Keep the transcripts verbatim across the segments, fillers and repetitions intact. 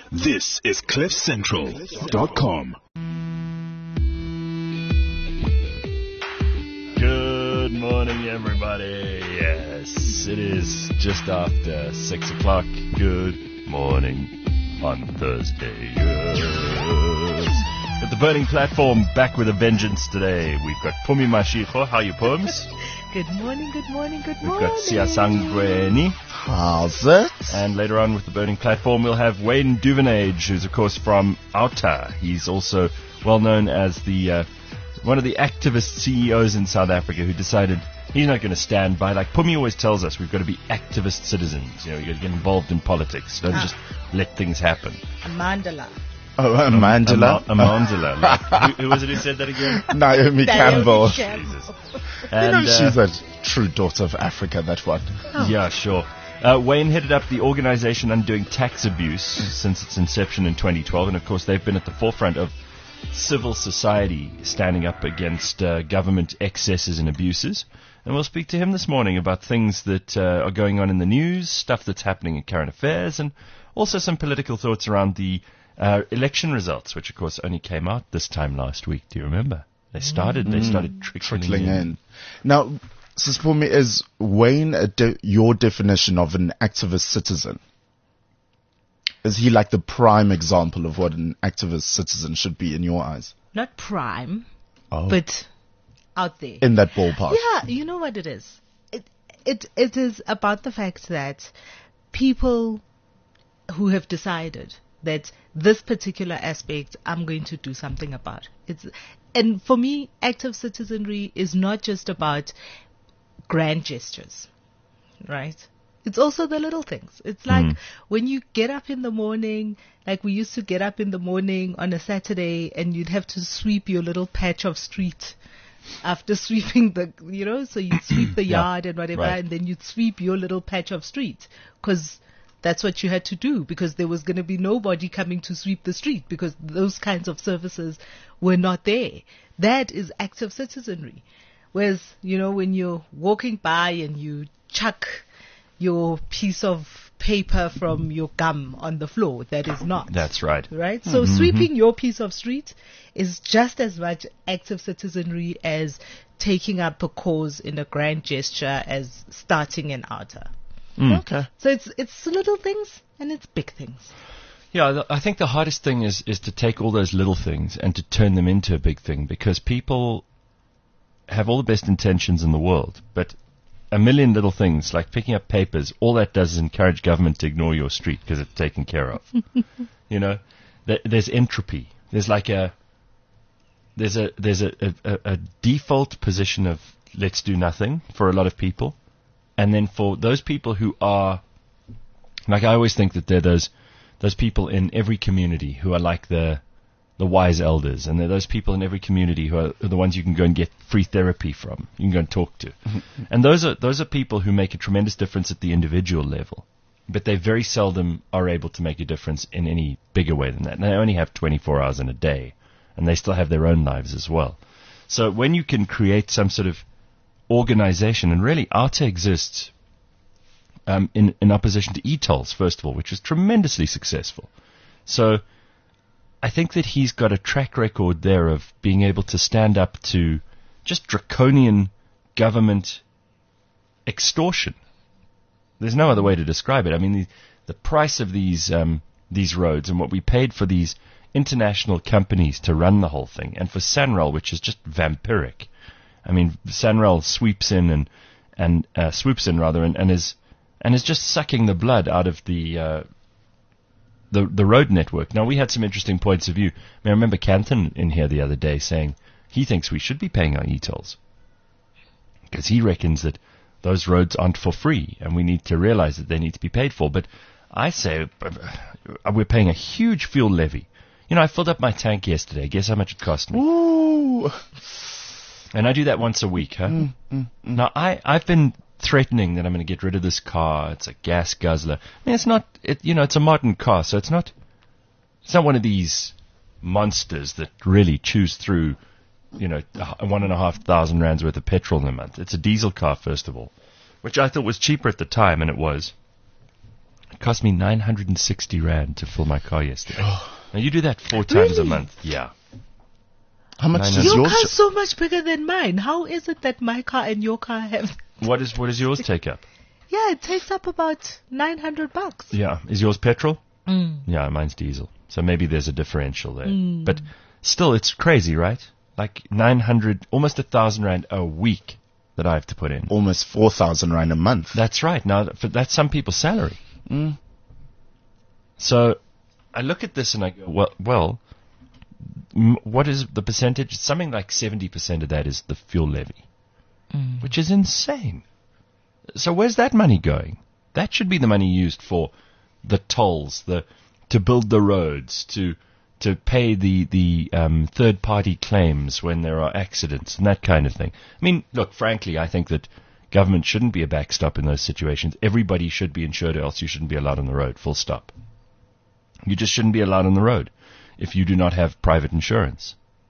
This is cliff central dot com. Good morning, everybody. Yes, it is just after six o'clock. Good morning on Thursday. Yes. At the Burning Platform, back with a vengeance today. We've got Pumi Mashiko. How are you, Pums? Good morning, good morning, good We've morning. got Siasangweni. How's it? And later on with the Burning Platform, we'll have Wayne Duvenage, who's, of course, from Outa. He's also well known as the uh, one of the activist C E Os in South Africa who decided he's not going to stand by. Like Pumi always tells us, we've got to be activist citizens. You know, you've got to get involved in politics. Don't ah. just let things happen. Mandela. Oh, uh, Mandela. A, a, a Mandela. Like, who, who was it who said that again? Naomi Campbell. Jesus. And, you know, uh, she's a true daughter of Africa, that one. Oh. Yeah, sure. Uh, Wayne headed up the organization Undoing Tax Abuse since its inception in twenty twelve, and of course they've been at the forefront of civil society standing up against uh, government excesses and abuses. And we'll speak to him this morning about things that uh, are going on in the news, stuff that's happening in current affairs, and also some political thoughts around the uh, election results, which of course only came out this time last week. Do you remember? They started. Mm. They started trickling, trickling in. in. Now, Sis Pumi, is Wayne a de- your definition of an activist citizen? Is he like the prime example of what an activist citizen should be in your eyes? Not prime, oh. but out there. In that ballpark. Yeah, you know what it is. It it it is about the fact that people who have decided that this particular aspect I'm going to do something about. It's and for me, active citizenry is not just about grand gestures, right? It's also the little things. It's like mm. when you get up in the morning, like we used to get up in the morning on a Saturday and you'd have to sweep your little patch of street after sweeping the, you know, so you'd sweep the yeah, yard and whatever, right. and then you'd sweep your little patch of street because that's what you had to do, because there was going to be nobody coming to sweep the street because those kinds of services were not there. That is active citizenry. Whereas, you know, when you're walking by and you chuck your piece of paper from your gum on the floor, that is not. That's right. Right? So mm-hmm. sweeping your piece of street is just as much active citizenry as taking up a cause in a grand gesture as starting an outer. Mm. Okay. So it's it's little things and it's big things. Yeah, th- I think the hardest thing is, is to take all those little things and to turn them into a big thing, because people have all the best intentions in the world, but a million little things like picking up papers, all that does is encourage government to ignore your street because it's taken care of. You know, Th- there's entropy. There's like a there's a there's a, a, a default position of let's do nothing for a lot of people. And then for those people who are, like I always think that they're those those people in every community who are like the the wise elders, and they're those people in every community who are, are the ones you can go and get free therapy from, you can go and talk to. And those are those are people who make a tremendous difference at the individual level, but they very seldom are able to make a difference in any bigger way than that. And they only have twenty-four hours in a day, and they still have their own lives as well. So when you can create some sort of organization, and really Outa exists um, in, in opposition to e-tolls, first of all, which was tremendously successful. So I think that he's got a track record there of being able to stand up to just draconian government extortion. There's no other way to describe it. I mean, the, the price of these um, these roads and what we paid for these international companies to run the whole thing, and for Sanral, which is just vampiric. I mean, Sanral sweeps in and and uh, swoops in rather, and, and is and is just sucking the blood out of the uh, the the road network. Now, we had some interesting points of view. I, mean, I remember Canthan in here the other day saying he thinks we should be paying our e-tolls because he reckons that those roads aren't for free, and we need to realize that they need to be paid for. But I say uh, we're paying a huge fuel levy. You know, I filled up my tank yesterday. Guess how much it cost me? Ooh. And I do that once a week, huh? Mm, mm, mm. Now, I, I've been threatening that I'm going to get rid of this car. It's a gas guzzler. I mean, it's not, it, you know, it's a modern car, so it's not, it's not one of these monsters that really chews through, you know, one and a half thousand rands worth of petrol in a month. It's a diesel car, first of all, which I thought was cheaper at the time, and it was. It cost me nine hundred sixty rand to fill my car yesterday. Now you do that four times a Really? month. Yeah. How much Nine does hundred. Your yours? car's so much bigger than mine. How is it that my car and your car have... What is what does yours take up? Yeah, it takes up about nine hundred bucks. Yeah. Is yours petrol? Mm. Yeah, mine's diesel. So maybe there's a differential there. But still, it's crazy, right? Like nine hundred, almost a thousand rand a week that I have to put in. Almost four thousand rand a month. That's right. Now, for, that's some people's salary. Mm. So I look at this and I go, well, well, m- what is the percentage? Something like seventy percent of that is the fuel levy, which is insane. So where's that money going? That should be the money used for the tolls, the to build the roads, to to pay the the um, third party claims when there are accidents and that kind of thing. I mean, look, frankly, I think that government shouldn't be a backstop in those situations. Everybody should be insured, or else you shouldn't be allowed on the road. Full stop. You just shouldn't be allowed on the road if you do not have private insurance.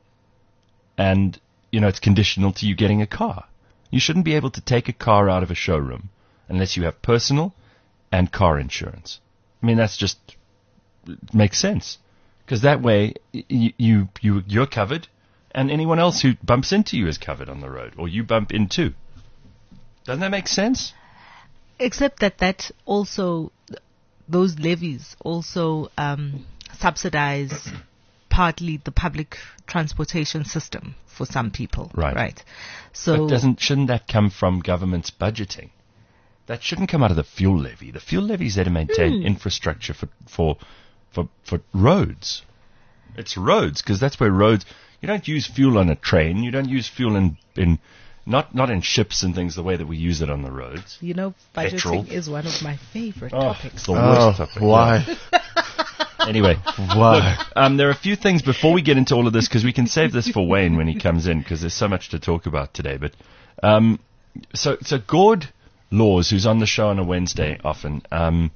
And you know, it's conditional to you getting a car. You shouldn't be able to take a car out of a showroom unless you have personal and car insurance. I mean, that's just it makes sense, because that way you, you you you're covered, and anyone else who bumps into you is covered on the road, or you bump into. Doesn't that make sense? Except that that also, those levies also um, subsidize partly the public transportation system for some people. Right. Right. So But doesn't shouldn't that come from government's budgeting? That shouldn't come out of the fuel levy. The fuel levy is there to maintain infrastructure for for for for roads. It's roads, because that's where roads. You don't use fuel on a train. You don't use fuel in in not not in ships and things the way that we use it on the roads. you know, budgeting Petrol. is one of my favorite Oh, topics. it's the worst Oh, topic. why? Anyway, Why? um, there are a few things before we get into all of this, because we can save this for Wayne when he comes in, because there's so much to talk about today. But um, so so Gord Laws, who's on the show on a Wednesday often, um,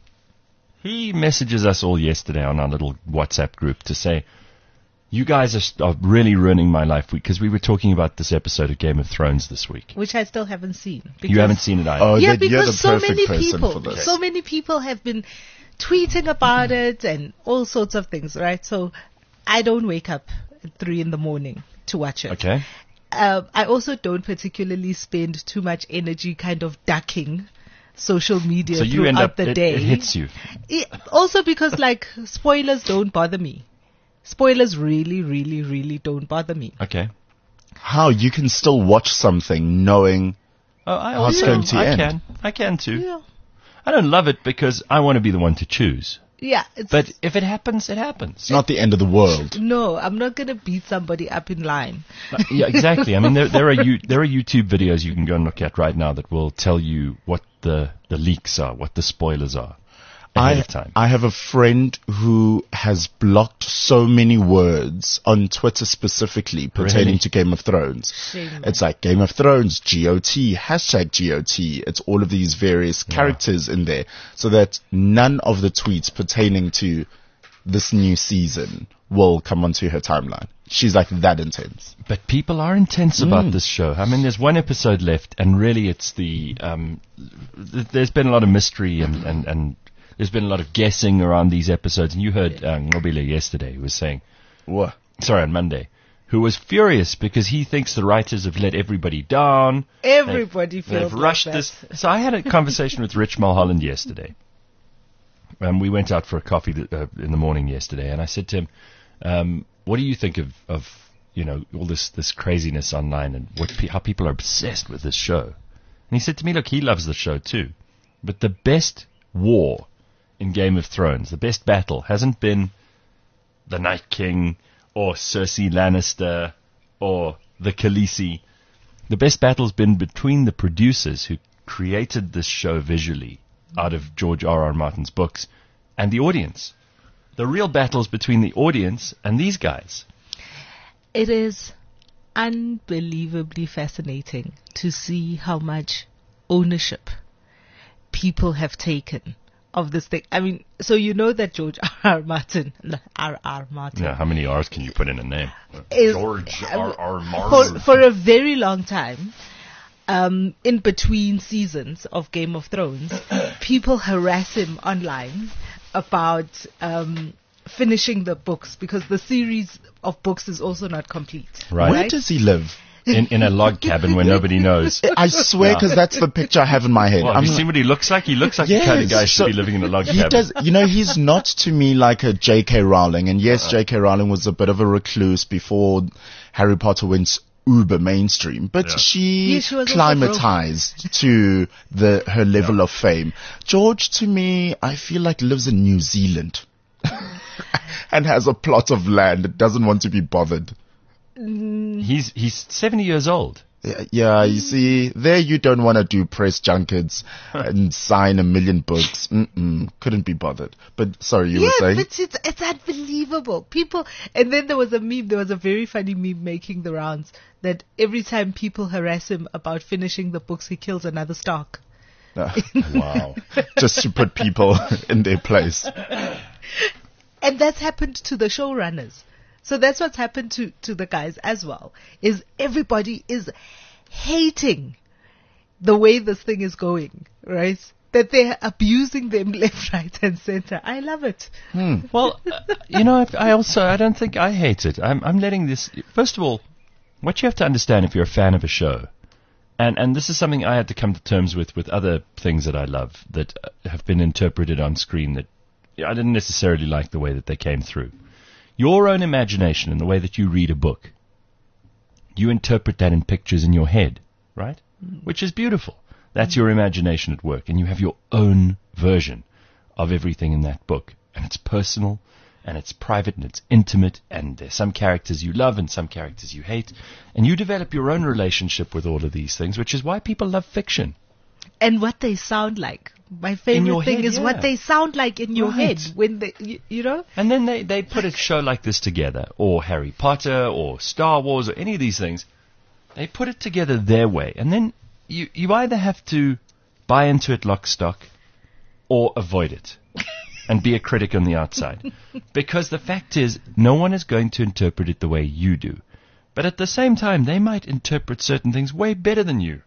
he messages us all yesterday on our little WhatsApp group to say, you guys are, st- are really ruining my life, because we were talking about this episode of Game of Thrones this week. Which I still haven't seen. You because- haven't seen it either. Oh, Yeah, that you're the because so perfect many person people, for this. so many people have been tweeting about it and all sorts of things, right? So I don't wake up at three in the morning to watch it. Okay. Um, I also don't particularly spend too much energy kind of ducking social media So you throughout end up, the it, day. it hits you. It- also because like spoilers don't bother me. Spoilers really, really, really don't bother me. Okay. How you can still watch something knowing Oh, I How it's also, going to I end. can. I can too. Yeah. I don't love it because I want to be the one to choose. Yeah. It's, But if it happens, it happens. it's not the end of the world. no, I'm not going to beat somebody up in line. Yeah, exactly. I mean, there, there are you, there are YouTube videos you can go and look at right now that will tell you what the, the leaks are, what the spoilers are ahead I, of time. I have a friend who has blocked so many words on Twitter specifically pertaining Really? to Game of Thrones. Shame. It's like Game of Thrones, G O T, hashtag G O T. It's all of these various characters in there, so that none of the tweets pertaining to this new season will come onto her timeline. She's like that intense. But people are intense about this show. I mean, there's one episode left, and really it's the, um, th- there's been a lot of mystery and, and, and there's been a lot of guessing around these episodes. And you heard uh, Ngobile yesterday who was saying, What? sorry, on Monday, who was furious because he thinks the writers have let everybody down. Everybody They've feels rushed like this. that. So I had a conversation with Rich Mulholland yesterday. Um, we went out for a coffee th- uh, in the morning yesterday, and I said to him, um, "What do you think of, of you know all this this craziness online and what pe- how people are obsessed with this show?" And he said to me, "Look, he loves the show too, but the best war in Game of Thrones, the best battle, hasn't been the Night King or Cersei Lannister or the Khaleesi. The best battle's been between the producers who created this show visually out of George R. R. Martin's books and the audience. The real battle's between the audience and these guys." It is unbelievably fascinating to see how much ownership people have taken of this thing. I mean, so you know that George R. R. Martin, R. R. Martin, Yeah, how many R's can you put in a name? is George R. R. for, Martin. for a very long time, um, in between seasons of Game of Thrones, people harass him online about um, finishing the books because the series of books is also not complete. Right. Where does he live? In, in a log cabin where nobody knows. I swear, because that's the picture I have in my head. Well, have you seen what he looks like? He looks like Yes, the kind of guy who should so be living in a log He cabin. does, you know, he's not to me like a J K. Rowling. And yes, J K. Rowling was a bit of a recluse before Harry Potter went uber mainstream, but Yeah. she, Yeah, she was also climatized to the her level of fame. George, to me, I feel like lives in New Zealand and has a plot of land that doesn't want to be bothered. He's he's seventy years old. Yeah, yeah, you see, there you don't want to do press junkets and sign a million books. Mm-mm, couldn't be bothered. But sorry, you Yes, were saying? but it's, it's unbelievable. People, and then there was a meme, there was a very funny meme making the rounds that every time people harass him about finishing the books, he kills another Stark. Ah, Wow. just to put people in their place. And that's happened to the showrunners. So that's what's happened to, to the guys as well, is everybody is hating the way this thing is going, right? That they're abusing them left, right, and center. I love it. Well, uh, you know, I also, I don't think I hate it. I'm, I'm letting this, first of all, what you have to understand if you're a fan of a show, and, and this is something I had to come to terms with with other things that I love that uh, have been interpreted on screen that I didn't necessarily like the way that they came through. Your own imagination and the way that you read a book, you interpret that in pictures in your head, right? Mm. Which is beautiful. That's mm. your imagination at work, and you have your own version of everything in that book. And it's personal, and it's private, and it's intimate, and there's some characters you love and some characters you hate. And you develop your own relationship with all of these things, which is why people love fiction. And what they sound like. My In favorite your thing head, is yeah. what they sound like in your Right. head when they, you, you know? And then they, they put a show like this together, or Harry Potter, or Star Wars, or any of these things. They put it together their way. And then you, you either have to buy into it lock, stock, or avoid it. And be a critic on the outside. Because the fact is, no one is going to interpret it the way you do. But at the same time, they might interpret certain things way better than you.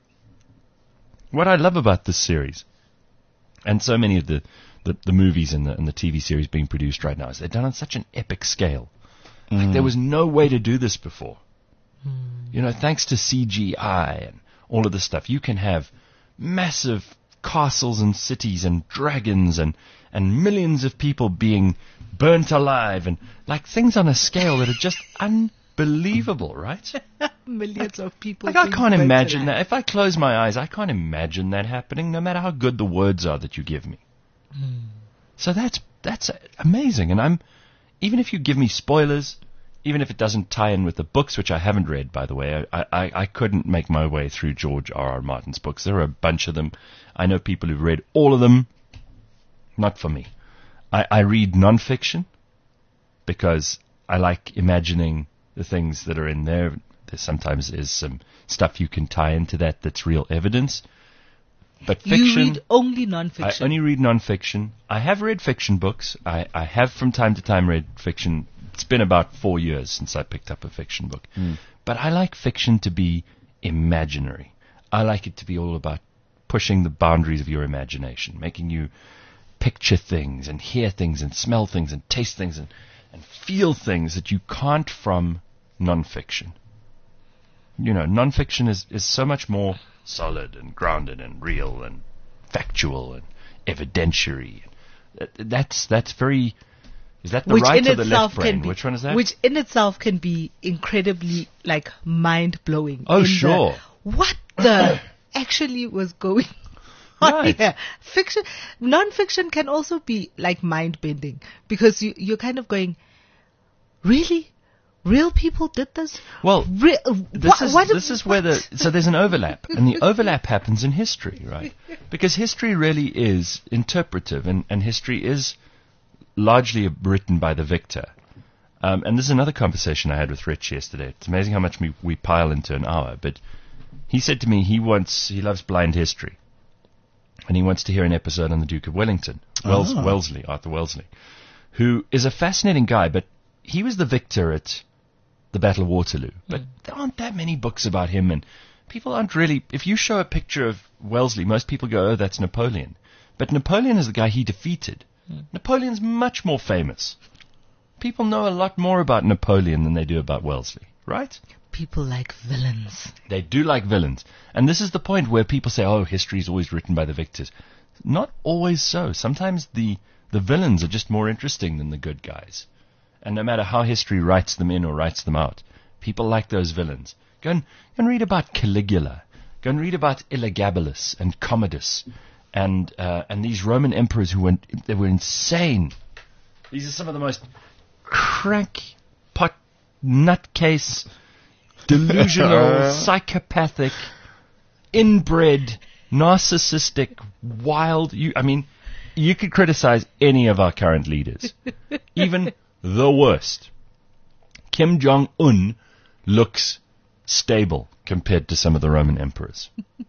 What I love about this series, and so many of the, the, the movies and the, and the T V series being produced right now, is they're done on such an epic scale. Mm. Like there was no way to do this before. Mm. You know, thanks to C G I and all of this stuff, you can have massive castles and cities and dragons and, and millions of people being burnt alive and like things on a scale that are just unbelievable, right? Millions of people. Like I being can't burnt imagine alive. that. If I close my eyes, I can't imagine that happening, no matter how good the words are that you give me. Mm. So that's that's amazing. And I'm, even if you give me spoilers, even if it doesn't tie in with the books, which I haven't read, by the way, I, I, I couldn't make my way through George R. R. Martin's books. There are a bunch of them. I know people who've read all of them. Not for me. I, I read nonfiction because I like imagining the things that are in there. There sometimes is some stuff you can tie into that that's real evidence. But fiction, You read only nonfiction. I only read nonfiction. I have read fiction books. I, I have from time to time read fiction. It's been about four years since I picked up a fiction book. Mm. But I like fiction to be imaginary. I like it to be all about pushing the boundaries of your imagination, making you picture things and hear things and smell things and taste things and, and feel things that you can't from nonfiction. You know, nonfiction is, is so much more solid and grounded and real and factual and evidentiary. That, that's that's very. Is that the which right in or the itself left brain? can be, Which one is that? Which in itself can be incredibly like mind blowing. Oh, sure. What the actually was going on Right. here? Fiction, non-fiction can also be like mind bending because you you're kind of going, really. Real people did this? Well, Re- This wha- is what- this is where the so there's an overlap, and the overlap happens in history, right? Because history really is interpretive, and, and history is largely written by the victor. Um, and this is another conversation I had with Rich yesterday. It's amazing how much we, we pile into an hour. But he said to me he wants he loves blind history, and he wants to hear an episode on the Duke of Wellington, Wells, Ah. Wellesley, Arthur Wellesley, who is a fascinating guy, but he was the victor at the Battle of Waterloo. But there aren't that many books about him, and people aren't really, if you show a picture of Wellesley, most people go, oh, that's Napoleon. But Napoleon is the guy he defeated. Mm. Napoleon's much more famous. People know a lot more about Napoleon than they do about Wellesley, right? People like villains. They do like villains. And this is the point where people say, oh, history is always written by the victors. Not always so. Sometimes the, the villains are just more interesting than the good guys. And no matter how history writes them in or writes them out, people like those villains. Go and, go and read about Caligula. Go and read about Elagabalus and Commodus and uh, and these Roman emperors who went, they were insane. These are some of the most crackpot, nutcase, delusional, psychopathic, inbred, narcissistic, wild. You, I mean, you could criticize any of our current leaders, even the worst. Kim Jong-un looks stable compared to some of the Roman emperors.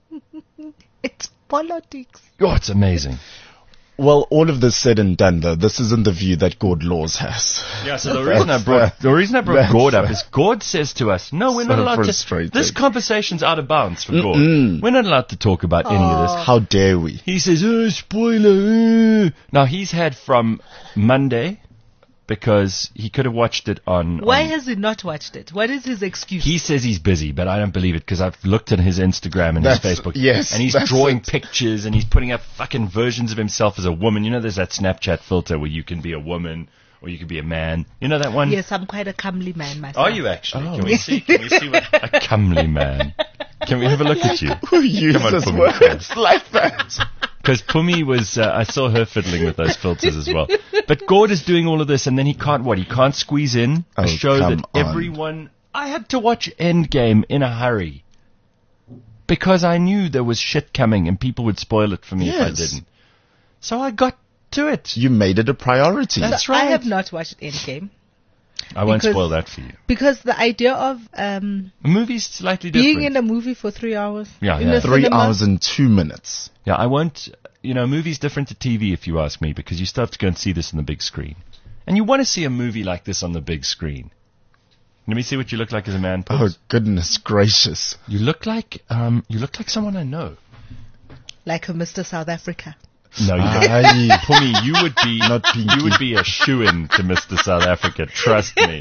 It's politics. Oh, it's amazing. Well, all of this said and done, though, this isn't the view that Gord Laws has. Yeah, so the reason I brought the reason I brought Gord up is Gord says to us, "No, we're So not allowed frustrating. to. This conversation's out of bounds for Gord. We're not allowed to talk about any of this." How dare we? He says, "Oh, spoiler." uh." Now he's had from Monday because he could have watched it on. Why on, has he not watched it? What is his excuse? He says he's busy, but I don't believe it because I've looked at his Instagram and That's- his Facebook. yes, and he's that's drawing it. pictures and he's putting up fucking versions of himself as a woman. You know, there's that Snapchat filter where you can be a woman or you can be a man. You know that one? Yes, I'm quite a comely man myself. Are you actually? Oh. Can we see? Can we see what a comely man? Can we have a look at you? Who uses on, Pumi. words like that? Because Pumi was, uh, I saw her fiddling with those filters as well. But Gord is doing all of this, and then he can't what? He can't squeeze in a Oh, show come that on. everyone. I had to watch Endgame in a hurry because I knew there was shit coming, and people would spoil it for me if I Yes. didn't. So I got to it. You made it a priority. That's I right. have not watched Endgame I won't because- spoil that for you. because the idea of um, The movie's slightly different. being in a movie for three hours. Yeah, in yeah. a Three cinema, hours and two minutes. Yeah, I won't. You know, movie's different to T V if you ask me, because you still have to go and see this on the big screen, and you want to see a movie like this on the big screen. Let me see what you look like as a man. Oh, Pubs. goodness gracious. You look like um, you look like someone I know. like a Mister South Africa. No, you don't. Aye. Pumi, you would be Not Pinky. you would be a shoo-in to Mister South Africa. Trust me.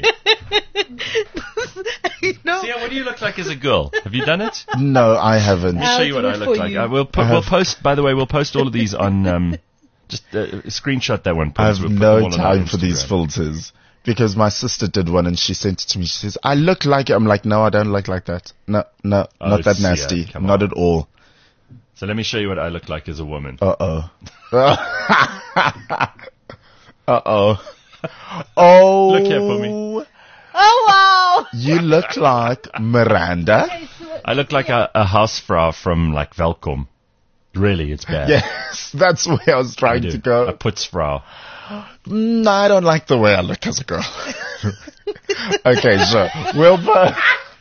you know, See, what do you look like as a girl? Have you done it? No, I haven't. Let me show you I'll what do I it look for like. you. I will I put, we'll have- post. By the way, we'll post all of these on. Um, just uh, screenshot that one. I Pubs. have We'll put them all no on our time for these Instagram. filters because my sister did one and she sent it to me. She says, I look like it. I'm like, no, I don't look like that. No, no, Oh, not that yeah, nasty. come Not on. at all. So let me show you what I look like as a woman. Uh-oh. Uh-oh. Oh. Look here, Pumi. oh wow! You look like Miranda. I look like a, a housefrau from like Velkom. Really, it's bad. Yes, that's where I was I trying do. to go. A putzfrau. No, I don't like the way I look as a girl. Okay, sure. We'll put...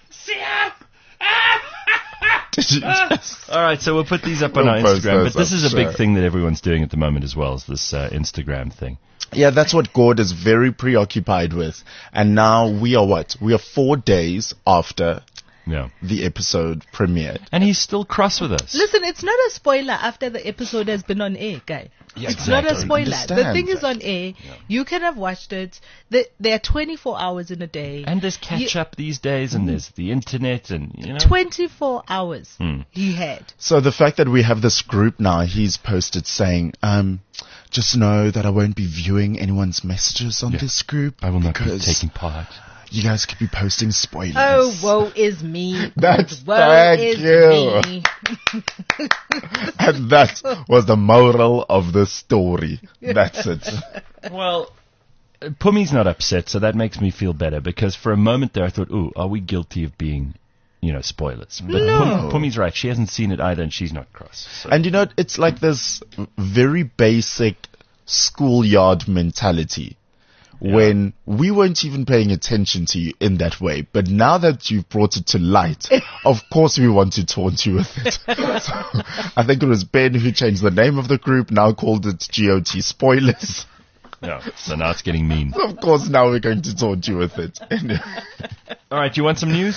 Did you just... All right, so we'll put these up on We'll our post Instagram. those But this up, is a sure. big thing that everyone's doing at the moment as well, is this uh, Instagram thing. Yeah, that's what Gord is very preoccupied with. And now we are what? We are four days after Yeah. the episode premiered. And he's still cross with us. Listen, it's not a spoiler after the episode has been on air, guy. Yeah, it's not a exactly. spoiler. The Understand. thing is on air. You can have watched it. The, there are twenty-four hours in a day. And there's catch You- up these days, and there's the internet, and you know. twenty-four hours Hmm. he had. So the fact that we have this group now, he's posted saying, um, just know that I won't be viewing anyone's messages on Yeah. this group. I will not be because taking part. you guys could be posting spoilers. Oh, woe is me. That's- woe thank is you. me. And that was the moral of the story. That's it. Well, uh, Pumi's not upset, so that makes me feel better, because for a moment there I thought, ooh, are we guilty of being, you know, spoilers? But No. Pum- Pumi's right. She hasn't seen it either, and she's not cross. So. And you know, it's like this very basic schoolyard mentality. When we weren't even paying attention to you in that way. But now that you've brought it to light, of course we want to taunt you with it. So, I think it was Ben who changed the name of the group, now called it G O T Spoilers. No, so now it's getting mean. Of course now we're going to taunt you with it. All right, do you want some news?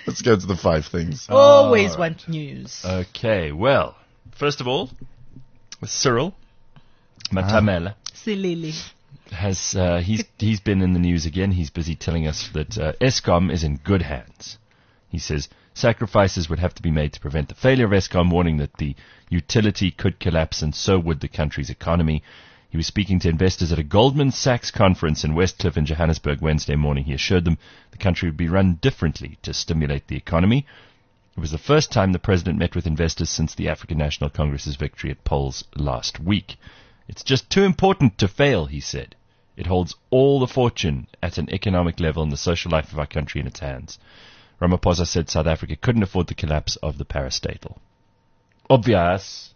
Let's go to the five things. Always right. want news. Okay, well, first of all, Cyril Matamela Silly. has uh, he's he's been in the news again. He's busy telling us that uh, Eskom is in good hands. He says sacrifices would have to be made to prevent the failure of Eskom, warning that the utility could collapse and so would the country's economy. He was speaking to investors at a Goldman Sachs conference in Westcliff in Johannesburg Wednesday morning. He assured them the country would be run differently to stimulate the economy. It was the first time the president met with investors since the African National Congress's victory at polls last week. It's just too important to fail, he said. It holds all the fortune at an economic level and the social life of our country in its hands. Ramaphosa said South Africa couldn't afford the collapse of the parastatal. Obvious.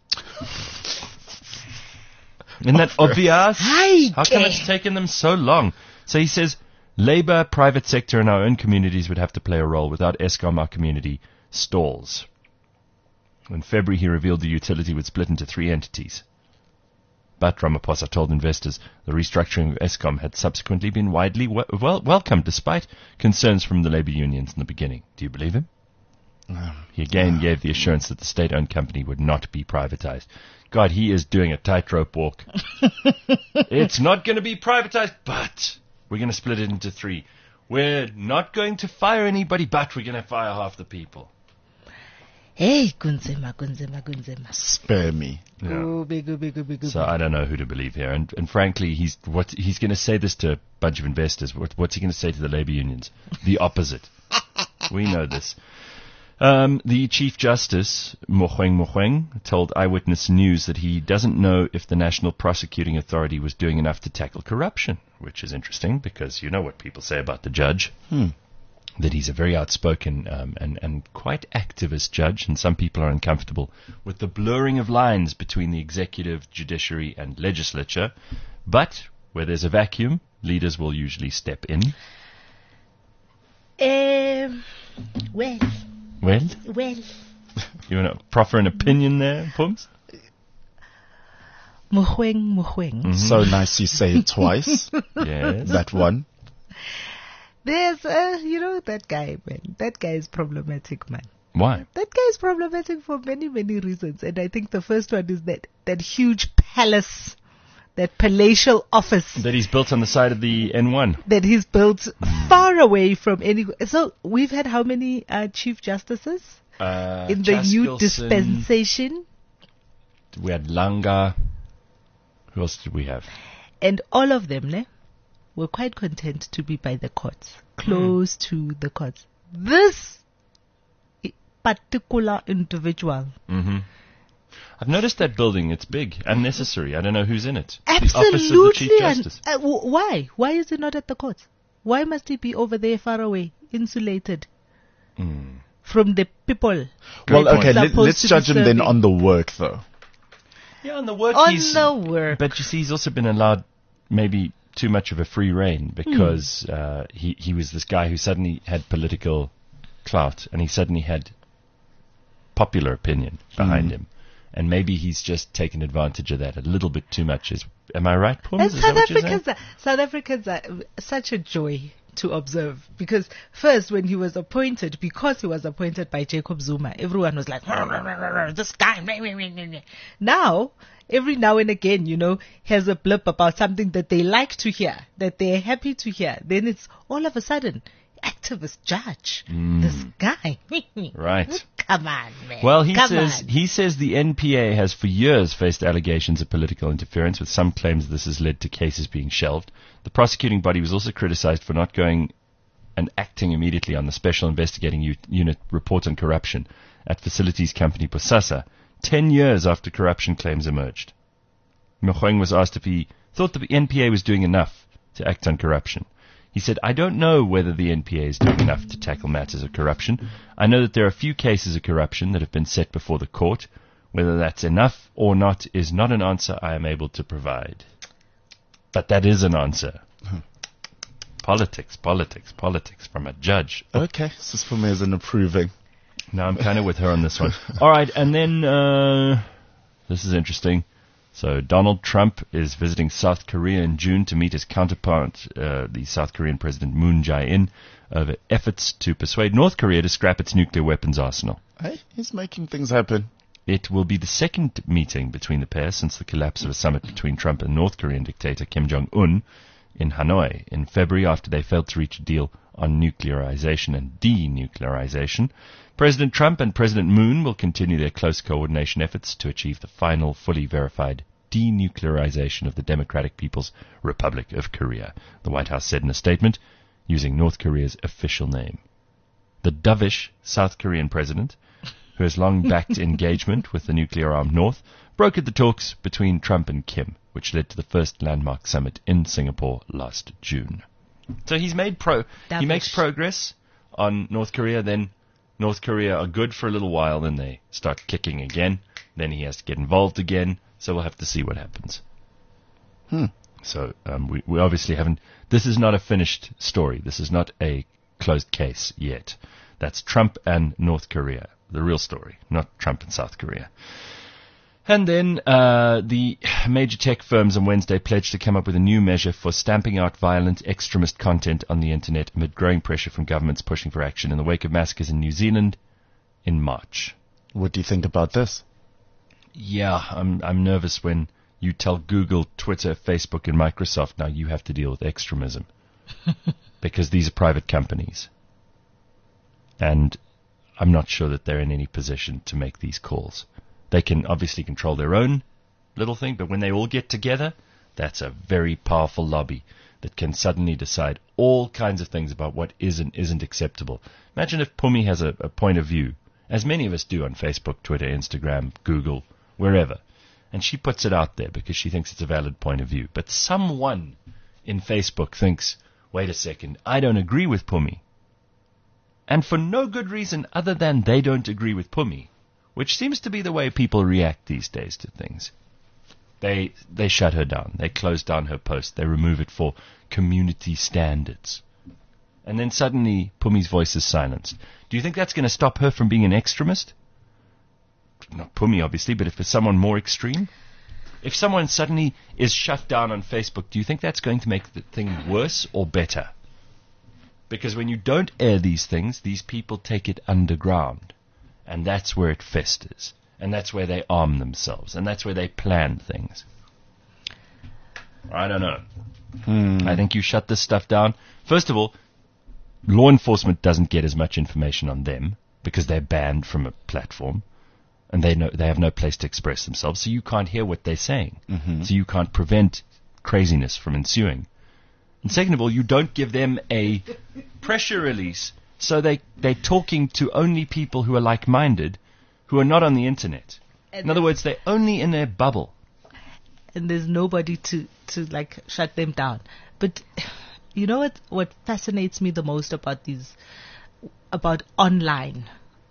Isn't that obvious? Hi, How come Ke. it's taken them so long? So he says, Labour, private sector and our own communities would have to play a role. Without Eskom, our community stalls. In February, he revealed the utility would split into three entities. But Ramaphosa told investors the restructuring of Eskom had subsequently been widely we- well welcomed despite concerns from the labour unions in the beginning. Do you believe him? He again gave the assurance that the state-owned company would not be privatized. God, he is doing a tightrope walk. It's not going to be privatized, but we're going to split it into three. We're not going to fire anybody, but we're going to fire half the people. Hey, kunzema, kunzema, kunzema. Spare me. Yeah. Gooby, gooby, gooby, gooby. So I don't know who to believe here. And, and frankly, he's what he's going to say this to a bunch of investors. What, what's he going to say to the labour unions? The opposite. We know this. Um, the Chief Justice, Mogoeng Mogoeng, told Eyewitness News that he doesn't know if the National Prosecuting Authority was doing enough to tackle corruption, which is interesting because you know what people say about the judge, Hmm. that he's a very outspoken um, and, and quite activist judge, and some people are uncomfortable with the blurring of lines between the executive, judiciary, and legislature. But where there's a vacuum, leaders will usually step in. Um, well, Well, well. you want to proffer an opinion there, Pums? Mogoeng, Mogoeng. So nice you say it twice. Yes. That one. There's, uh, you know, that guy, man. That guy is problematic, man. Why? That guy is problematic for many, many reasons. And I think the first one is that, that huge palace, that palatial office That he's built on the side of the N one. that he's built far away from any. So we've had how many uh, chief justices Uh, in the new Chaskilson, dispensation? We had Langa. Who else did we have? And all of them, ne, were quite content to be by the courts, close to the courts. This i- particular individual, Mm-hmm. I've noticed that building. It's big, unnecessary. I don't know who's in it. The office of the absolutely, Chief un- Justice. uh, w- why? Why is it not at the courts? Why must it be over there, far away, insulated Mm. from the people? Well, that okay, it's let, supposed let's to be judge him then serving? on the work, though. Yeah, on the work On he's... the work. But you see, he's also been allowed maybe too much of a free rein because Hmm. uh, he, he was this guy who suddenly had political clout and he suddenly had popular opinion behind Hmm. him. And maybe he's just taken advantage of that a little bit too much. Is Am I right, Pums? And Is that South what you're saying? Africans, are, South Africans are such a joy to observe because first when he was appointed, because he was appointed by Jacob Zuma, everyone was like, "Rrr, rrr, rrr, rrr, this guy. Rrr, rrr, rrr, rrr." Now, every now and again, you know, has a blip about something that they like to hear, that they're happy to hear. Then it's all of a sudden, activist judge, this guy. Right. Come on, man. Well, he Come says on. he says the N P A has for years faced allegations of political interference, with some claims this has led to cases being shelved. The prosecuting body was also criticized for not going and acting immediately on the Special Investigating U- Unit report on corruption at facilities company Bosasa, ten years after corruption claims emerged. Mogoeng was asked if he thought the N P A was doing enough to act on corruption. He said, I don't know whether the N P A is doing enough to tackle matters of corruption. I know that there are a few cases of corruption that have been set before the court. Whether that's enough or not is not an answer I am able to provide. But that is an answer. Politics, politics, politics from a judge. Okay, this is for me as an approving. No, I'm kind of with her on this one. All right, and then uh, this is interesting. So Donald Trump is visiting South Korea in June to meet his counterpart, uh, the South Korean President Moon Jae-in, over efforts to persuade North Korea to scrap its nuclear weapons arsenal. Hey, he's making things happen. It will be the second meeting between the pair since the collapse of a summit between Trump and North Korean dictator Kim Jong-un in Hanoi in February after they failed to reach a deal on nuclearization and denuclearization. President Trump and President Moon will continue their close coordination efforts to achieve the final, fully verified denuclearization of the Democratic People's Republic of Korea, the White House said in a statement, using North Korea's official name. The dovish South Korean president, who has long backed engagement with the nuclear-armed North, brokered the talks between Trump and Kim, which led to the first landmark summit in Singapore last June. So he's made pro. Dovish. He makes progress on North Korea, then North Korea are good for a little while, then they start kicking again, then he has to get involved again, so we'll have to see what happens. Hmm. So um, we, we obviously haven't, this is not a finished story, this is not a closed case yet. That's Trump and North Korea, the real story, not Trump and South Korea. And then uh, the major tech firms on Wednesday pledged to come up with a new measure for stamping out violent extremist content on the internet amid growing pressure from governments pushing for action in the wake of massacres in New Zealand in March. What do you think about this? Yeah, I'm I'm nervous when you tell Google, Twitter, Facebook, and Microsoft now you have to deal with extremism because these are private companies. And I'm not sure that they're in any position to make these calls. They can obviously control their own little thing, but when they all get together, that's a very powerful lobby that can suddenly decide all kinds of things about what is and isn't acceptable. Imagine if Pumi has a, a point of view, as many of us do on Facebook, Twitter, Instagram, Google, wherever, and she puts it out there because she thinks it's a valid point of view. But someone in Facebook thinks, wait a second, I don't agree with Pumi. And for no good reason other than they don't agree with Pumi, which seems to be the way people react these days to things. They they shut her down. They close down her post. They remove it for community standards. And then suddenly Pumi's voice is silenced. Do you think that's going to stop her from being an extremist? Not Pumi, obviously, but if it's someone more extreme? If someone suddenly is shut down on Facebook, do you think that's going to make the thing worse or better? Because when you don't air these things, these people take it underground. And that's where it festers. And that's where they arm themselves. And that's where they plan things. I don't know. Hmm. I think you shut this stuff down. First of all, law enforcement doesn't get as much information on them because they're banned from a platform. And they know they have no place to express themselves. So you can't hear what they're saying. Mm-hmm. So you can't prevent craziness from ensuing. And second of all, you don't give them a pressure release. So they, they're talking to only people who are like-minded, who are not on the internet. And in other words, they're only in their bubble. And there's nobody to, to like shut them down. But you know what, what fascinates me the most about these, about online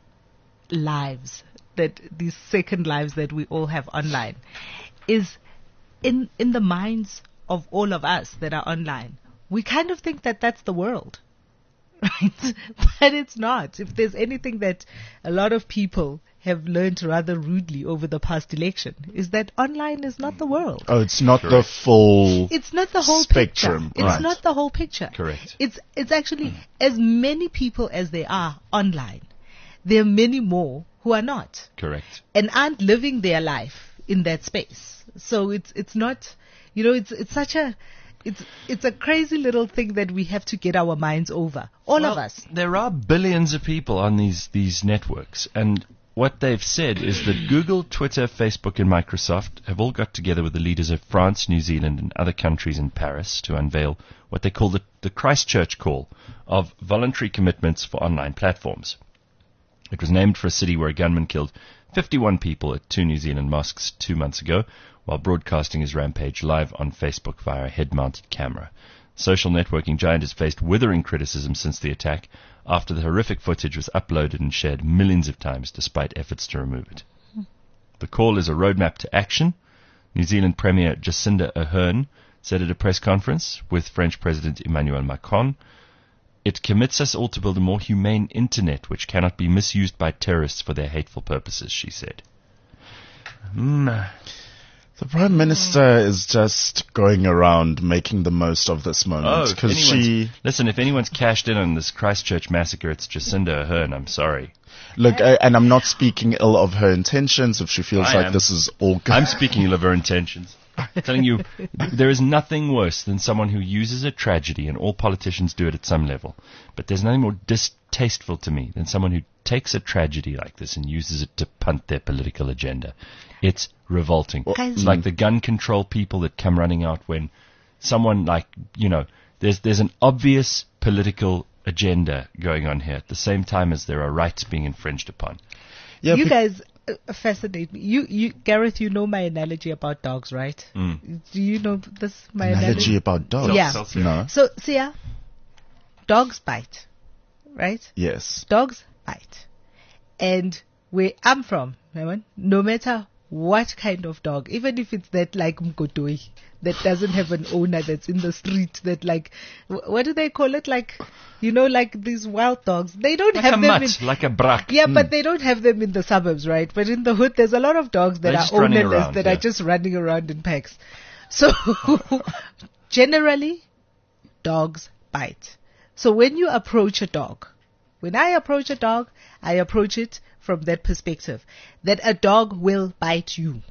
lives, that these second lives that we all have online, is in, in the minds of all of us that are online, we kind of think that that's the world. Right? But it's not. If there's anything that a lot of people have learned rather rudely over the past election, is that online is not the world. Oh, it's not Correct. the full It's not the whole spectrum. picture. It's Right. not the whole picture. Correct. It's it's actually as many people as there are online, there are many more who are not Correct. and aren't living their life in that space. So it's it's not, you know, it's it's such a It's it's a crazy little thing that we have to get our minds over. All Well, of us. There are billions of people on these, these networks, and what they've said is that Google, Twitter, Facebook, and Microsoft have all got together with the leaders of France, New Zealand, and other countries in Paris to unveil what they call the, the Christchurch Call of voluntary commitments for online platforms. It was named for a city where a gunman killed fifty-one people at two New Zealand mosques two months ago, while broadcasting his rampage live on Facebook via a head-mounted camera. Social networking giant has faced withering criticism since the attack after the horrific footage was uploaded and shared millions of times despite efforts to remove it. The call is a roadmap to action, New Zealand Premier Jacinda Ardern said at a press conference with French President Emmanuel Macron. It commits us all to build a more humane internet which cannot be misused by terrorists for their hateful purposes, she said. Mm. The Prime Minister is just going around making the most of this Oh, moment if because anyone's- she listen, if anyone's cashed in on this Christchurch massacre, it's Jacinda Ardern. I'm sorry. look, uh, and I'm not speaking ill of her intentions. If she feels I like am. this is all good, I'm speaking ill of her intentions. I'm telling you, there is nothing worse than someone who uses a tragedy, and all politicians do it at some level. But there's nothing more distasteful to me than someone who takes a tragedy like this and uses it to punt their political agenda. It's revolting. Guys- It's like the gun control people that come running out when someone like, you know, there's there's an obvious political agenda going on here at the same time as there are rights being infringed upon. yeah, you be- guys uh, fascinate me. You, you, Gareth, you know my analogy about dogs, right? Mm. Do you know this? My analogy about dogs. Yeah. Self-censored. No. So, see, yeah, dogs bite, right? Yes. Dogs bite. And where I'm from, Raymond, no matter what kind of dog, even if it's that like Mkotoi, that doesn't have an owner, that's in the street, that like, wh- what do they call it? Like, you know, like these wild dogs. They don't Like have a them mutt, in, like a brak. yeah, but they don't have them in the suburbs, right? But in the hood, there's a lot of dogs that They're are just running ownerless, around, that yeah. are just running around in packs. So, generally, dogs bite. So when you approach a dog, when I approach a dog, I approach it from that perspective, that a dog will bite you.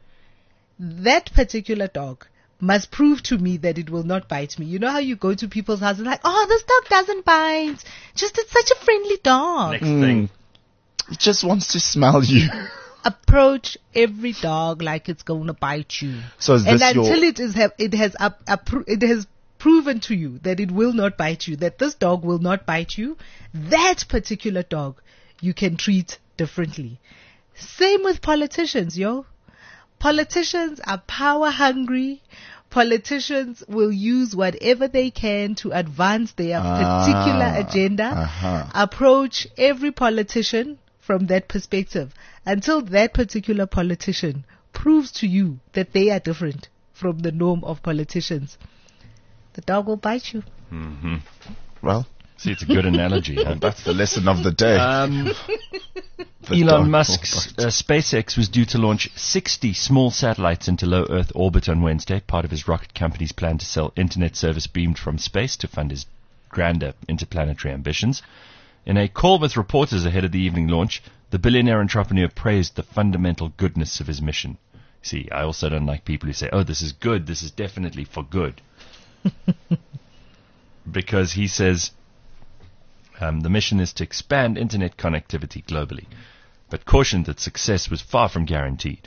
That particular dog must prove to me that it will not bite me. You know how you go to people's houses like, oh, this dog doesn't bite. Just, it's such a friendly dog. Next thing. It just wants to smell you. Approach every dog like it's going to bite you. So is And this until your? it is have, it has up, appro- it has proven to you that it will not bite you, that this dog will not bite you, that particular dog you can treat differently. Same with politicians, yo. Politicians are power hungry. Politicians will use whatever they can to advance their particular Ah, agenda. uh-huh. Approach every politician from that perspective until that particular politician proves to you that they are different from the norm of politicians. The dog will bite you. hmm Well, See, it's a good analogy. huh? that's the lesson of the day. Um, The dog will Elon Musk's bite. uh, SpaceX was due to launch sixty small satellites into low Earth orbit on Wednesday, part of his rocket company's plan to sell internet service beamed from space to fund his grander interplanetary ambitions. In a call with reporters ahead of the evening launch, the billionaire entrepreneur praised the fundamental goodness of his mission. See, I also don't like people who say, oh, this is good, this is definitely for good. Because he says um, the mission is to expand internet connectivity globally, but cautioned that success was far from guaranteed.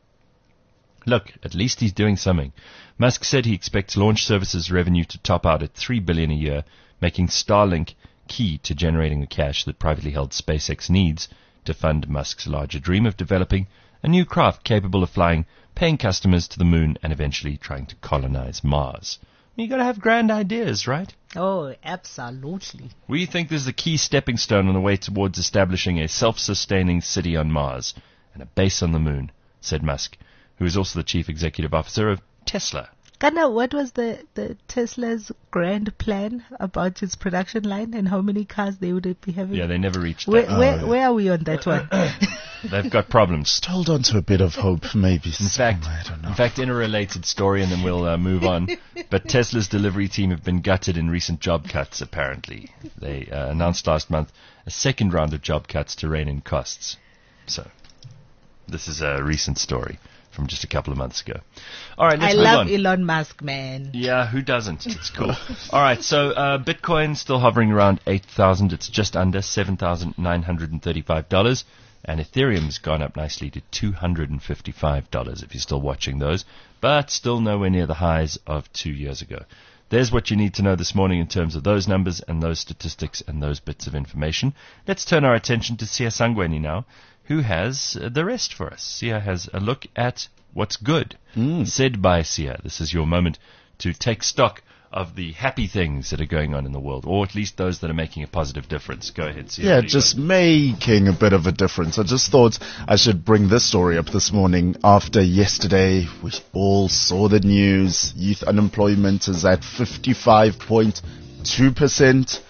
Look, at least he's doing something. Musk said he expects launch services revenue to top out at three billion dollars a year, making Starlink key to generating the cash that privately held SpaceX needs to fund Musk's larger dream of developing a new craft capable of flying paying customers to the moon and eventually trying to colonize Mars. You gotta have grand ideas, right? Oh, absolutely. We think this is a key stepping stone on the way towards establishing a self-sustaining city on Mars and a base on the moon, said Musk, who is also the chief executive officer of Tesla. Kana, what was the, the Tesla's grand plan about its production line and how many cars they would be having? Yeah, they never reached where, that. where, yeah. where are we on that one? They've got problems. Just hold on to a bit of hope, maybe. In fact, I don't know. in fact, in a related story, and then we'll uh, move on. But Tesla's delivery team have been gutted in recent job cuts. Apparently, they uh, announced last month a second round of job cuts to rein in costs. So, this is a recent story from just a couple of months ago. All right, let's I move love on. Elon Musk, man. Yeah, who doesn't? It's cool. All right, so uh, Bitcoin still hovering around eight thousand. It's just under seven thousand nine hundred thirty-five dollars. And Ethereum's gone up nicely to two hundred fifty-five dollars if you're still watching those, but still nowhere near the highs of two years ago. There's what you need to know this morning in terms of those numbers and those statistics and those bits of information. Let's turn our attention to Sia Sangweni now, who has uh, the rest for us. Sia has a look at what's good, Mm. said by Sia. This is your moment to take stock of the happy things that are going on in the world, or at least those that are making a positive difference. Go ahead, Sia. Yeah, What do you just got? making a bit of a difference. I just thought I should bring this story up this morning after yesterday. We all saw the news. Youth unemployment is at fifty-five point two percent.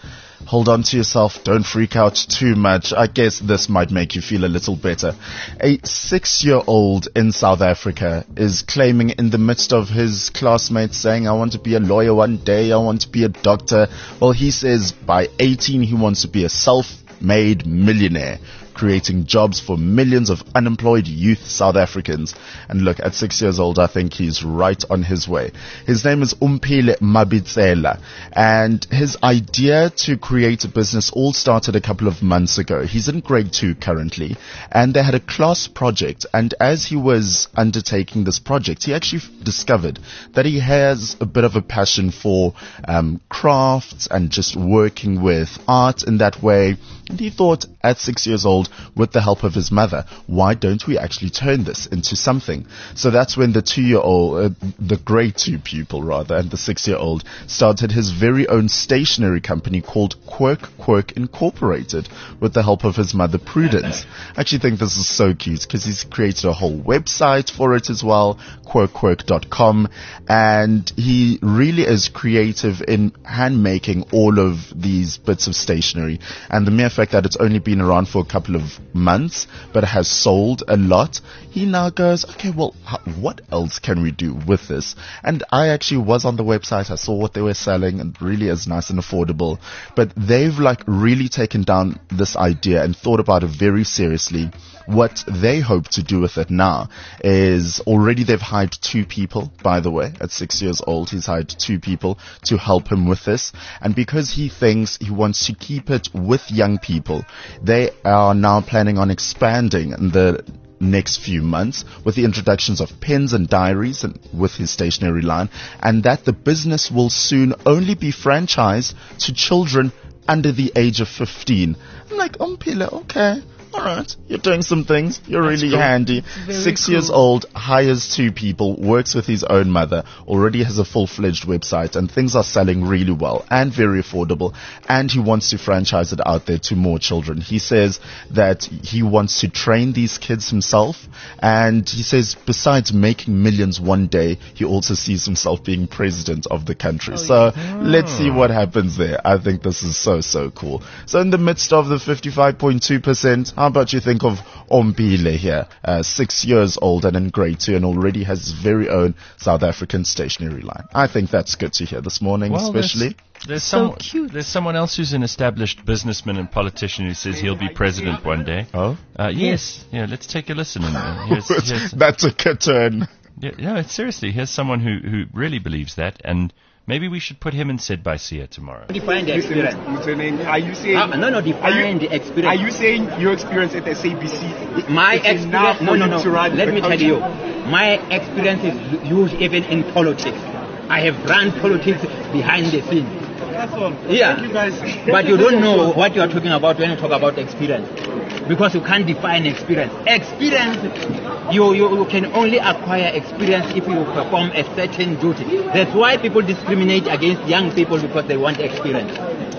hold on to yourself. Don't freak out too much. I guess this might make you feel a little better. A six-year-old in South Africa is claiming in the midst of his classmates saying, I want to be a lawyer one day, I want to be a doctor. Well, he says by eighteen he wants to be a self-made millionaire, creating jobs for millions of unemployed youth South Africans. And look, at six years old, I think he's right on his way. His name is Umphile Mabitsela, and his idea to create a business all started a couple of months ago. He's in grade two currently, and they had a class project, and as he was undertaking this project, he actually f- discovered that he has a bit of a passion for um, crafts and just working with art in that way. And he thought, at six years old, with the help of his mother, why don't we actually turn this into something? So that's when the two-year-old, uh, the grade two pupil rather, and the six-year-old started his very own stationery company called Quirk Quirk Incorporated with the help of his mother Prudence. I actually think this is so cute because he's created a whole website for it as well, quirk quirk dot com, and he really is creative in hand making all of these bits of stationery. And the mere fact that it's only been around for a couple of months but has sold a lot, he now goes, okay, well, h- what else can we do with this? And I actually was on the website, I saw what they were selling, and really is nice and affordable, but they've like really taken down this idea and thought about it very seriously. What they hope to do with it now is, already they've hired two people, by the way. At six years old, he's hired two people to help him with this. And because he thinks he wants to keep it with young people, they are now planning on expanding in the next few months with the introductions of pens and diaries and with his stationery line, and that the business will soon only be franchised to children under the age of fifteen. I'm like, Umphile, okay. All right, you're doing some things. You're That's really cool. handy. Very Six cool. years old, hires two people, works with his own mother, already has a full-fledged website, and things are selling really well and very affordable. And he wants to franchise it out there to more children. He says that he wants to train these kids himself, and he says besides making millions one day, he also sees himself being president of the country. Oh, so let's see what happens there. I think this is so, so cool. So in the midst of the fifty-five point two percent, how about you think of Umphile here, uh, six years old and in grade two, and already has his very own South African stationery line. I think that's good to hear this morning, Well, especially. There's, there's, So some, cute. there's someone else who's an established businessman and politician who says he'll be president one day. Oh, Uh, yes. Yeah, let's take a listen. And, uh, here's, here's, that took a turn. yeah, no, seriously, here's someone who, who really believes that, and maybe we should put him in Said by Sia tomorrow. Define the experience. Listening, are you saying? Ah, no, no, define the Are experience. you saying your experience at S A B C? My is enough experience, no, for no, you no. to run Let the me tell country? you, my experience is huge even in politics. I have run politics behind the scenes. That's all. Yeah. Thank you guys. But you don't know what you are talking about when you talk about experience. Because you can't define experience. Experience, you, you, you can only acquire experience if you perform a certain duty. That's why people discriminate against young people, because they want experience.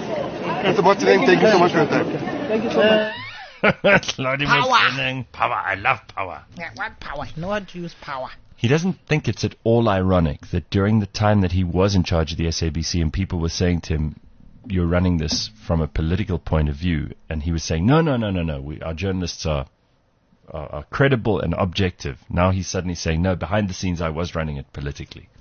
That's about today. Thank you so much for your time. Thank you so much. Lordy Power. McKinnon. Power. I love power. Yeah, what power? Not use power. He doesn't think it's at all ironic that during the time that he was in charge of the S A B C and people were saying to him, you're running this from a political point of view, and he was saying, no, no, no, no, no, we, our journalists are, are, are credible and objective. Now he's suddenly saying, no, behind the scenes I was running it politically.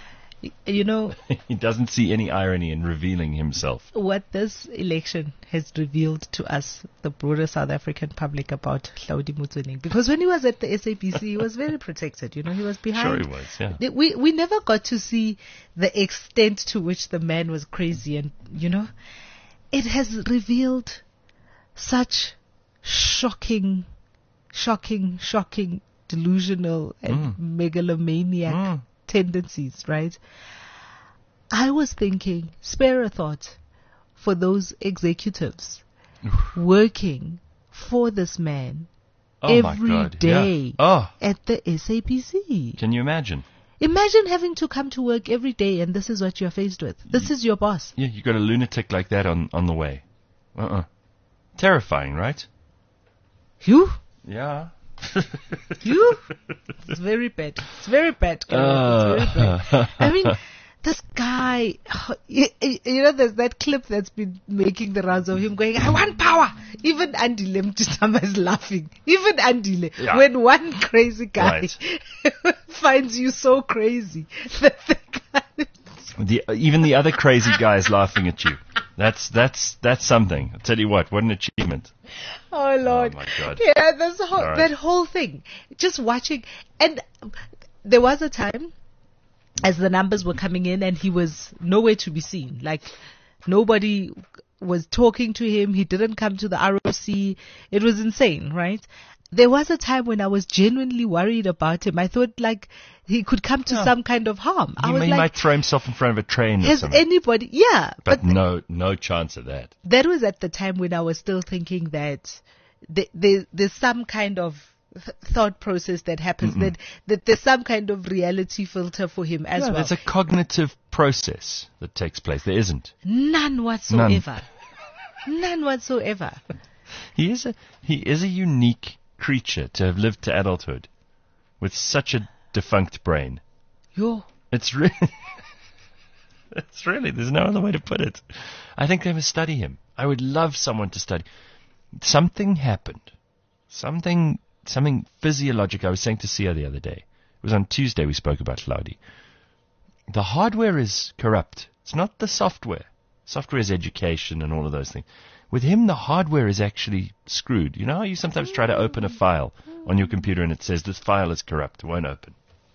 Y- You know, He doesn't see any irony in revealing himself. what this election has revealed to us, the broader South African public, about Hlaudi Motsoeneng. Because when he was at the S A B C, he was very protected. You know, he was behind. Sure he was, yeah. Th- We we never got to see the extent to which the man was crazy, and you know, it has revealed such shocking, shocking, shocking, delusional and megalomaniac Mm. tendencies, right? I was thinking, spare a thought for those executives working for this man Oh my every God, day yeah. Oh, at the S A B C. can you imagine? Imagine having to come to work every day and this is what you're faced with. This is your boss. Yeah, you got a lunatic like that on, on the way. Uh-uh. Terrifying, right? You? Yeah. You? It's very bad. It's very bad. Karen. It's very bad. I mean, this guy, you, you know, there's that clip that's been making the rounds of him going, I want power. Even Andile Mtutama is laughing. Even Andile. Yeah. When one crazy guy Right. finds you so crazy that the guy... The, even the other crazy guy is laughing at you. That's that's that's something. I'll tell you what, what an achievement. Oh Lord! Oh, my God. Yeah, this whole, All right. that whole thing. Just watching, and there was a time as the numbers were coming in, and he was nowhere to be seen. Like nobody was talking to him. He didn't come to the R O C. It was insane, right? There was a time when I was genuinely worried about him. I thought like he could come to Yeah. some kind of harm. I He, was he like, might throw himself in front of a train or has something. anybody? Yeah, but no, no chance of that. that was at the time when I was still thinking that th- there, there's some kind of th- thought process that happens, that, that there's some kind of reality filter for him as Yeah, well. there's a cognitive process that takes place. There isn't. None whatsoever. None whatsoever. He is a he is a unique creature to have lived to adulthood with such a defunct brain. Yo, It's really, it's really, there's no other way to put it. I think they must study him. I would love someone to study. Something happened. Something, something physiologic. I was saying to Sia the other day. It was on Tuesday we spoke about Cloudy. The hardware is corrupt. It's not the software. Software is education and all of those things. With him, the hardware is actually screwed. You know how you sometimes try to open a file on your computer and it says this file is corrupt, it won't open.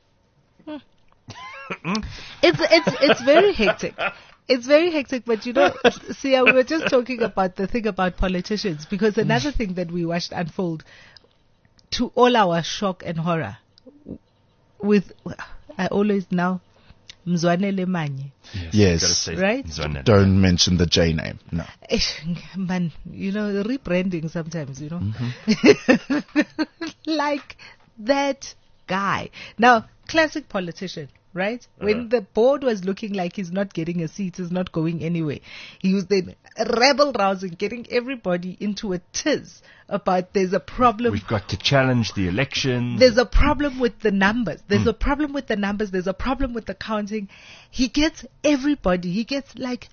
it's it's it's very hectic. It's very hectic, but you know, see, we were just talking about the thing about politicians, because another thing that we watched unfold, to all our shock and horror, with, I always now, Mzwanele Manye. Yes. Gotta say Right? Zwanele. Don't mention the J name. No. Man, you know, rebranding sometimes, you know. Mm-hmm. Like that guy. Now, classic politician, right? When Uh-huh. the board was looking like he's not getting a seat, he's not going anywhere, he was then rebel rousing, getting everybody into a tiz about there's a problem. We've got to challenge the elections. There's a problem with the numbers. There's Hmm. a problem with the numbers. There's a problem with the counting. He gets everybody. He gets like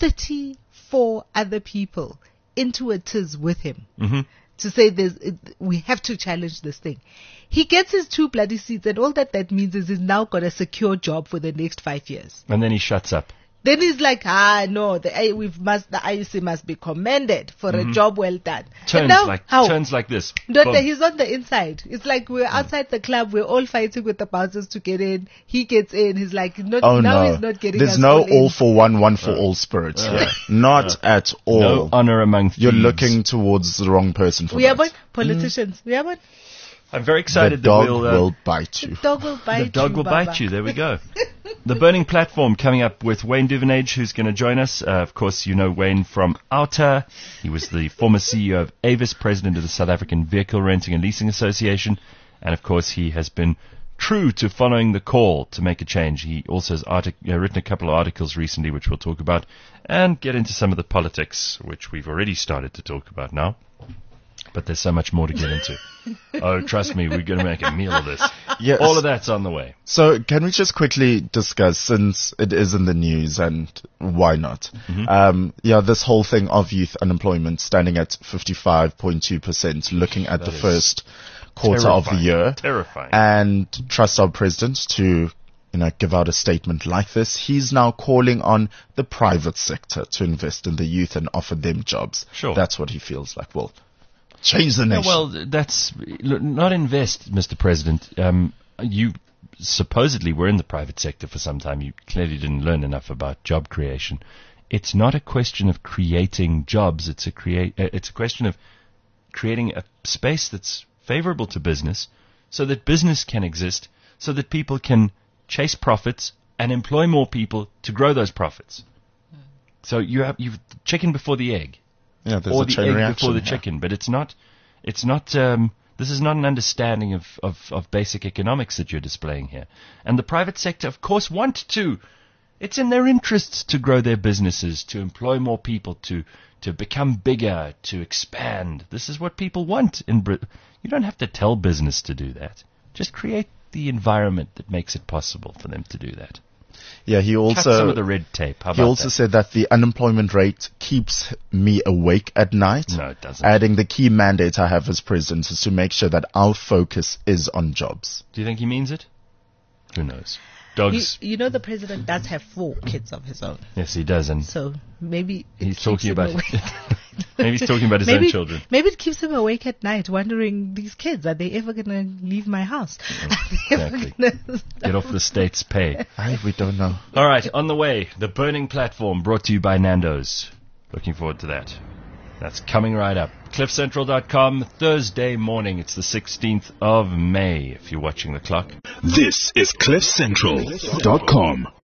thirty-four other people into a tiz with him Mhm. to say there's, it, we have to challenge this thing. He gets his two bloody seats, and all that that means is he's now got a secure job for the next five years. And then he shuts up. Then he's like, ah, no, the I, we must, the I U C must be commended for a job well done. And Turns now, like how? turns like this. Not Boom. that he's on the inside. It's like we're outside the club. We're all fighting with the bouncers to get in. He gets in. He's like, not, Oh now no. he's not getting There's us no all all in. for one, one for all spirit here. Not at all. No honor among thieves. You're looking towards the wrong person for We that. are what? Politicians. We are what? I'm very The excited dog that we'll. Uh, will bite you. The dog will bite the dog you, will Baba. bite you. There we go. The Burning Platform coming up with Wayne Duvenage, who's going to join us. Uh, of course, you know Wayne from Outer. He was the former C E O of Avis, president of the South African Vehicle Renting and Leasing Association. And of course, he has been true to following the call to make a change. He also has artic- uh, written a couple of articles recently, which we'll talk about, and get into some of the politics, which we've already started to talk about now. But there's so much more to get into. Oh, trust me, we're going to make a meal of this. Yes. All of that's on the way. So can we just quickly discuss, since it is in the news, and why not? Mm-hmm. Um, yeah, this whole thing of youth unemployment standing at fifty-five point two percent, looking at the is first quarter of the terrifying. year. Terrifying. And trust our president to, you know, give out a statement like this. He's now calling on the private sector to invest in the youth and offer them jobs. Sure. That's what he feels like. Well, change the Yeah, nation. well, that's look, not invest, Mister President. Um, you supposedly were in the private sector for some time. You clearly didn't learn enough about job creation. It's not a question of creating jobs. It's a create. Uh, it's a question of creating a space that's favorable to business, so that business can exist, so that people can chase profits and employ more people to grow those profits. So you have you've chicken before the egg. yeah, there's or a the chain egg reaction before the here. chicken, but it's not, it's not, um, this is not an understanding of, of, of basic economics that you're displaying here. And the private sector, of course, want to. It's in their interests to grow their businesses, to employ more people, to, to become bigger, to expand. This is what people want in Britain. You don't have to tell business to do that. Just create the environment that makes it possible for them to do that. Yeah, he Cut some also of the red tape. How he about also that? said that the unemployment rate keeps me awake at night. No, it doesn't. Adding the key mandate I have as president is to make sure that our focus is on jobs. Do you think he means it? Who knows? You, Dogs. you know, the president does have four kids of his own, Yes, he does, and so maybe it he's keeps talking him about. awake. Maybe he's talking about his maybe, own children. Maybe it keeps him awake at night, wondering, these kids, are they ever going to leave my house? Are they ever Exactly. gonna Get off the state's pay. I, we don't know. All right, on the way, the Burning Platform, brought to you by Nando's. Looking forward to that. That's coming right up. cliff central dot com, Thursday morning. It's the sixteenth of May, if you're watching the clock. This is cliff central dot com.